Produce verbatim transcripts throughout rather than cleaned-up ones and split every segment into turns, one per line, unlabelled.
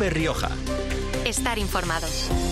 COPE Rioja.
Estar informado.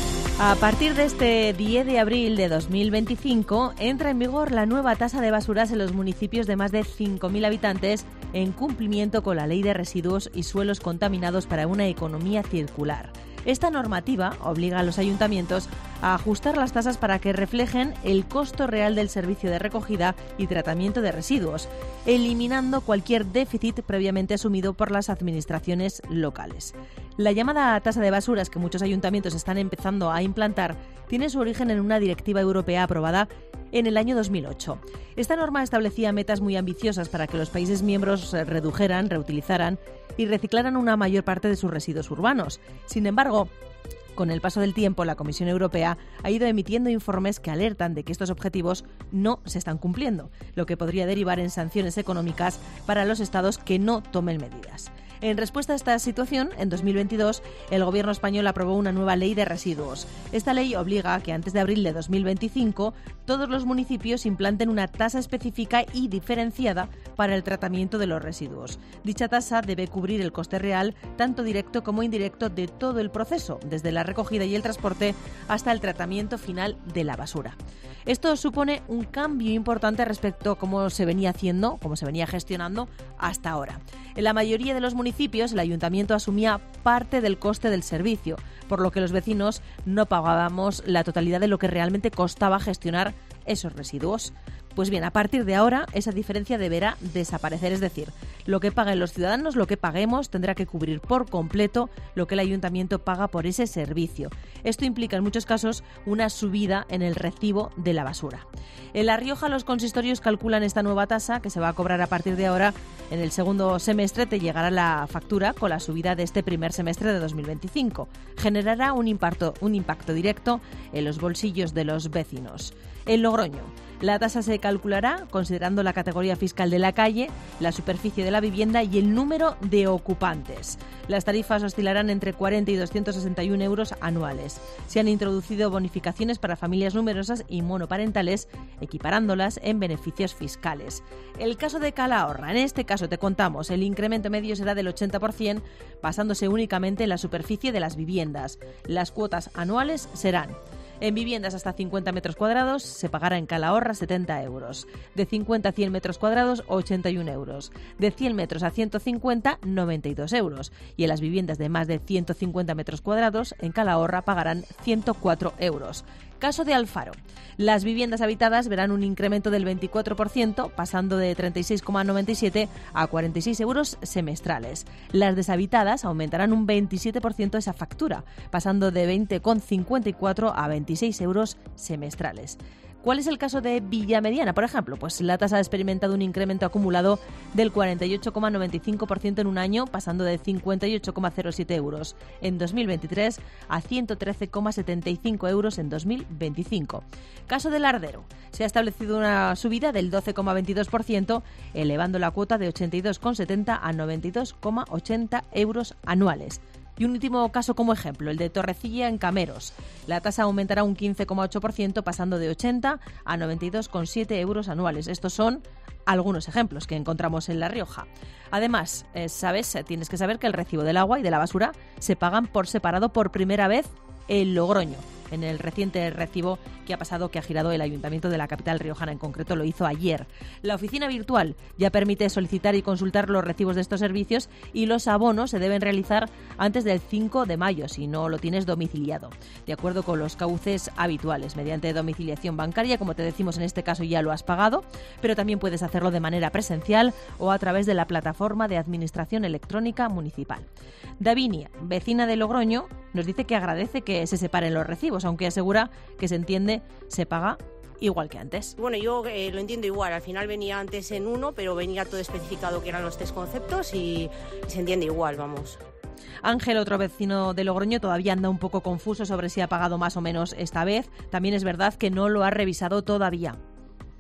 A partir de este diez de abril de dos mil veinticinco entra en vigor la nueva tasa de basuras en los municipios de más de cinco mil habitantes en cumplimiento con la Ley de Residuos y Suelos Contaminados para una Economía Circular. Esta normativa obliga a los ayuntamientos a ajustar las tasas para que reflejen el costo real del servicio de recogida y tratamiento de residuos, eliminando cualquier déficit previamente asumido por las administraciones locales. La llamada tasa de basuras que muchos ayuntamientos están empezando a implantar tiene su origen en una directiva europea aprobada en el año dos mil ocho. Esta norma establecía metas muy ambiciosas para que los países miembros redujeran, reutilizaran y reciclaran una mayor parte de sus residuos urbanos. Sin embargo, con el paso del tiempo, la Comisión Europea ha ido emitiendo informes que alertan de que estos objetivos no se están cumpliendo, lo que podría derivar en sanciones económicas para los estados que no tomen medidas. En respuesta a esta situación, en dos mil veintidós, el Gobierno español aprobó una nueva ley de residuos. Esta ley obliga a que antes de abril de dos mil veinticinco todos los municipios implanten una tasa específica y diferenciada para el tratamiento de los residuos. Dicha tasa debe cubrir el coste real, tanto directo como indirecto, de todo el proceso, desde la recogida y el transporte hasta el tratamiento final de la basura. Esto supone un cambio importante respecto a cómo se venía haciendo, cómo se venía gestionando hasta ahora. En la mayoría de los municipios, el ayuntamiento asumía parte del coste del servicio, por lo que los vecinos no pagábamos la totalidad de lo que realmente costaba gestionar esos residuos. Pues bien, a partir de ahora, esa diferencia deberá desaparecer, es decir, lo que paguen los ciudadanos, lo que paguemos, tendrá que cubrir por completo lo que el ayuntamiento paga por ese servicio. Esto implica en muchos casos una subida en el recibo de la basura. En La Rioja, los consistorios calculan esta nueva tasa, que se va a cobrar a partir de ahora. En el segundo semestre te llegará la factura con la subida de este primer semestre de dos mil veinticinco. Generará un impacto, un impacto directo en los bolsillos de los vecinos. En Logroño, la tasa se calculará considerando la categoría fiscal de la calle, la superficie de la vivienda y el número de ocupantes. Las tarifas oscilarán entre cuarenta y doscientos sesenta y uno euros anuales. Se han introducido bonificaciones para familias numerosas y monoparentales, equiparándolas en beneficios fiscales. El caso de Calahorra, en este caso te contamos, el incremento medio será del ochenta por ciento, basándose únicamente en la superficie de las viviendas. Las cuotas anuales serán: en viviendas hasta cincuenta metros cuadrados se pagará en Calahorra setenta euros. De cincuenta a cien metros cuadrados, ochenta y uno euros. De cien metros a ciento cincuenta, noventa y dos euros. Y en las viviendas de más de ciento cincuenta metros cuadrados, en Calahorra pagarán ciento cuatro euros. Caso de Alfaro. Las viviendas habitadas verán un incremento del veinticuatro por ciento, pasando de treinta y seis coma noventa y siete a cuarenta y seis euros semestrales. Las deshabitadas aumentarán un veintisiete por ciento esa factura, pasando de veinte coma cincuenta y cuatro a veintiséis euros semestrales. ¿Cuál es el caso de Villamediana, por ejemplo? Pues la tasa ha experimentado un incremento acumulado del cuarenta y ocho coma noventa y cinco por ciento en un año, pasando de cincuenta y ocho coma cero siete euros en dos mil veintitrés a ciento trece coma setenta y cinco euros en dos mil veinticinco. Caso de Lardero. Se ha establecido una subida del doce coma veintidós por ciento, elevando la cuota de ochenta y dos coma setenta a noventa y dos coma ochenta euros anuales. Y un último caso como ejemplo, el de Torrecilla en Cameros. La tasa aumentará un quince coma ocho por ciento, pasando de ochenta a noventa y dos coma siete euros anuales. Estos son algunos ejemplos que encontramos en La Rioja. Además, eh, sabes, tienes que saber que el recibo del agua y de la basura se pagan por separado por primera vez en Logroño. En el reciente recibo que ha pasado, que ha girado el Ayuntamiento de la capital riojana, en concreto lo hizo ayer. La oficina virtual ya permite solicitar y consultar los recibos de estos servicios, y los abonos se deben realizar antes del cinco de mayo si no lo tienes domiciliado, de acuerdo con los cauces habituales, mediante domiciliación bancaria. Como te decimos, en este caso ya lo has pagado, pero también puedes hacerlo de manera presencial o a través de la plataforma de administración electrónica municipal. Davinia, vecina de Logroño, nos dice que agradece que se separen los recibos, aunque asegura que se entiende, se paga igual que antes.
Bueno, yo eh, lo entiendo igual. Al final venía antes en uno, pero venía todo especificado que eran los tres conceptos y se entiende igual, vamos.
Ángel, otro vecino de Logroño, todavía anda un poco confuso sobre si ha pagado más o menos esta vez. También es verdad que no lo ha revisado todavía.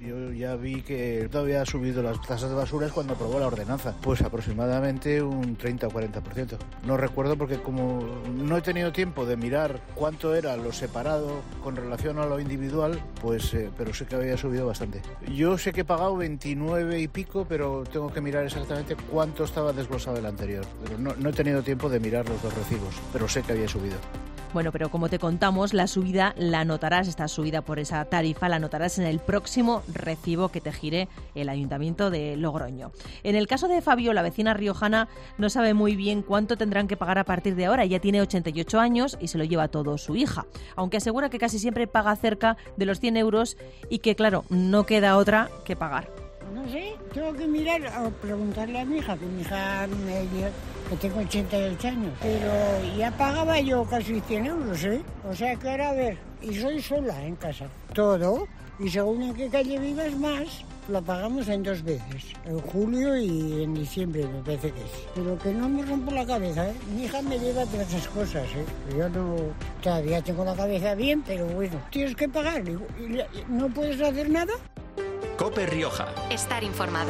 Yo ya vi que todavía ha subido las tasas de basuras cuando aprobó la ordenanza, pues aproximadamente un treinta o cuarenta por ciento. No recuerdo porque como no he tenido tiempo de mirar cuánto era lo separado con relación a lo individual, pues eh, pero sé que había subido bastante. Yo sé que he pagado veintinueve y pico, pero tengo que mirar exactamente cuánto estaba desglosado el anterior. Pero no, no he tenido tiempo de mirar los dos recibos, pero sé que había subido.
Bueno, pero como te contamos, la subida la notarás, esta subida por esa tarifa la notarás en el próximo recibo que te gire el Ayuntamiento de Logroño. En el caso de Fabio, la vecina riojana no sabe muy bien cuánto tendrán que pagar a partir de ahora. Ella tiene ochenta y ocho años y se lo lleva todo su hija, aunque asegura que casi siempre paga cerca de los cien euros y que, claro, no queda otra que pagar.
No sé, tengo que mirar o preguntarle a mi hija, que mi hija me dijo que tengo ochenta y ocho años, pero ya pagaba yo casi cien euros, ¿eh? O sea que ahora a ver, y soy sola en casa, todo, y según en qué calle vivas más, lo pagamos en dos veces, en julio y en diciembre me parece que es. Pero que no me rompo la cabeza, ¿eh? Mi hija me lleva todas esas cosas, ¿eh? Yo no, todavía tengo la cabeza bien, pero bueno, tienes que pagar, y no puedes hacer nada.
COPE Rioja.
Estar informado.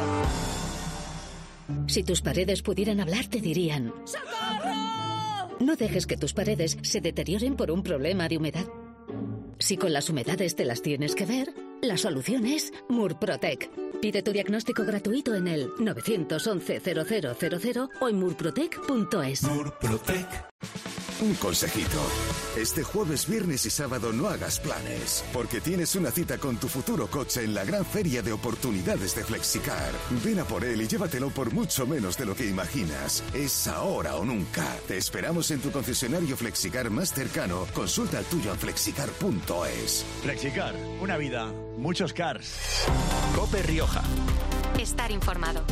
Si tus paredes pudieran hablar, te dirían: ¡socorro! No dejes que tus paredes se deterioren por un problema de humedad. Si con las humedades te las tienes que ver, la solución es Murprotec. Pide tu diagnóstico gratuito en el nueve once cero cero cero cero o en murprotec punto es.
Murprotec. Un consejito. Este jueves, viernes y sábado no hagas planes, porque tienes una cita con tu futuro coche en la gran feria de oportunidades de Flexicar. Ven a por él y llévatelo por mucho menos de lo que imaginas. Es ahora o nunca. Te esperamos en tu concesionario Flexicar más cercano. Consulta el tuyo en flexicar punto es.
Flexicar, una vida, muchos cars.
COPE Rioja.
Estar informado.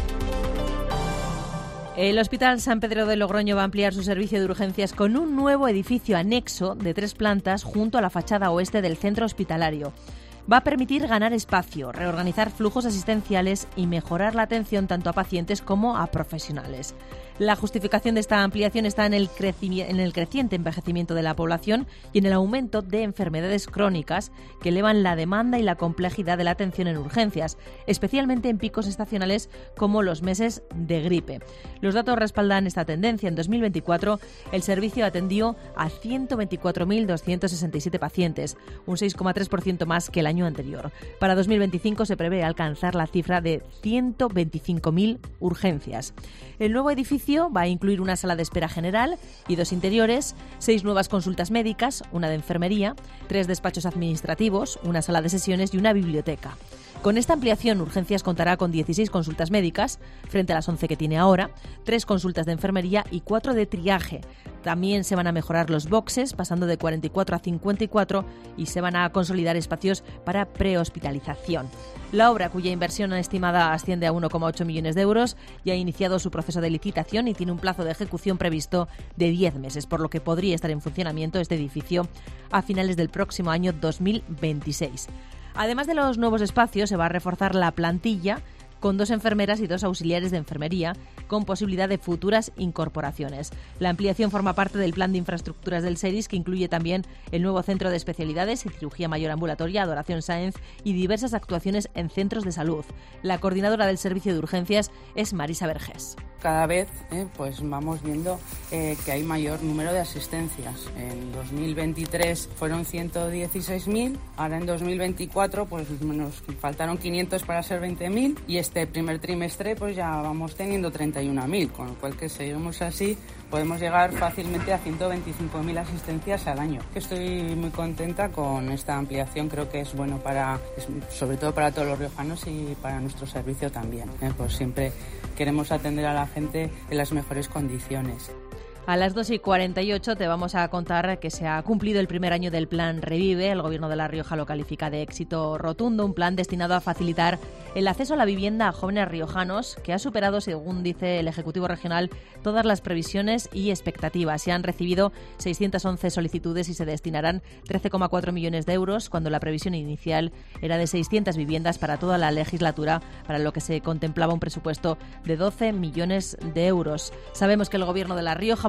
El Hospital San Pedro de Logroño va a ampliar su servicio de urgencias con un nuevo edificio anexo de tres plantas junto a la fachada oeste del centro hospitalario. Va a permitir ganar espacio, reorganizar flujos asistenciales y mejorar la atención tanto a pacientes como a profesionales. La justificación de esta ampliación está en el, creci- en el creciente envejecimiento de la población y en el aumento de enfermedades crónicas que elevan la demanda y la complejidad de la atención en urgencias, especialmente en picos estacionales como los meses de gripe. Los datos respaldan esta tendencia. En dos mil veinticuatro, el servicio atendió a ciento veinticuatro mil doscientos sesenta y siete pacientes, un seis coma tres por ciento más que el año anterior. Para dos mil veinticinco se prevé alcanzar la cifra de ciento veinticinco mil urgencias. El nuevo edificio va a incluir una sala de espera general y dos interiores, seis nuevas consultas médicas, una de enfermería, tres despachos administrativos, una sala de sesiones y una biblioteca. Con esta ampliación, Urgencias contará con dieciséis consultas médicas, frente a las once que tiene ahora, tres consultas de enfermería y cuatro de triaje. También se van a mejorar los boxes, pasando de cuarenta y cuatro a cincuenta y cuatro, y se van a consolidar espacios para prehospitalización. La obra, cuya inversión estimada asciende a uno coma ocho millones de euros, ya ha iniciado su proceso de licitación y tiene un plazo de ejecución previsto de diez meses, por lo que podría estar en funcionamiento este edificio a finales del próximo año dos mil veintiséis. Además de los nuevos espacios, se va a reforzar la plantilla con dos enfermeras y dos auxiliares de enfermería, con posibilidad de futuras incorporaciones. La ampliación forma parte del plan de infraestructuras del SERIS, que incluye también el nuevo centro de especialidades y cirugía mayor ambulatoria, Adoración Sáenz, y diversas actuaciones en centros de salud. La coordinadora del servicio de urgencias es Marisa Vergés.
Cada vez eh, pues vamos viendo eh, que hay mayor número de asistencias. En dos mil veintitrés fueron ciento dieciséis mil, ahora en dos mil veinticuatro pues nos faltaron quinientos para ser veinte mil y este primer trimestre pues ya vamos teniendo treinta y uno mil, con lo cual que seguimos así podemos llegar fácilmente a ciento veinticinco mil asistencias al año. Estoy muy contenta con esta ampliación, creo que es bueno para, sobre todo para todos los riojanos y para nuestro servicio también. ¿eh? Pues siempre queremos atender a la gente en las mejores condiciones.
A las dos y cuarenta y ocho te vamos a contar que se ha cumplido el primer año del Plan Revive. El Gobierno de La Rioja lo califica de éxito rotundo, un plan destinado a facilitar el acceso a la vivienda a jóvenes riojanos que ha superado, según dice el Ejecutivo Regional, todas las previsiones y expectativas. Se han recibido seiscientas once solicitudes y se destinarán trece coma cuatro millones de euros, cuando la previsión inicial era de seiscientas viviendas para toda la legislatura, para lo que se contemplaba un presupuesto de doce millones de euros. Sabemos que el Gobierno de La Rioja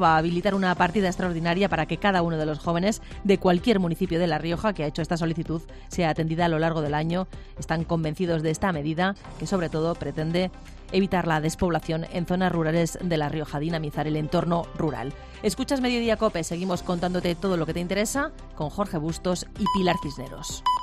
va a habilitar una partida extraordinaria para que cada uno de los jóvenes de cualquier municipio de La Rioja que ha hecho esta solicitud sea atendida a lo largo del año. Están convencidos de esta medida, que sobre todo pretende evitar la despoblación en zonas rurales de La Rioja, dinamizar el entorno rural. Escuchas Mediodía COPE, seguimos contándote todo lo que te interesa con Jorge Bustos y Pilar Cisneros.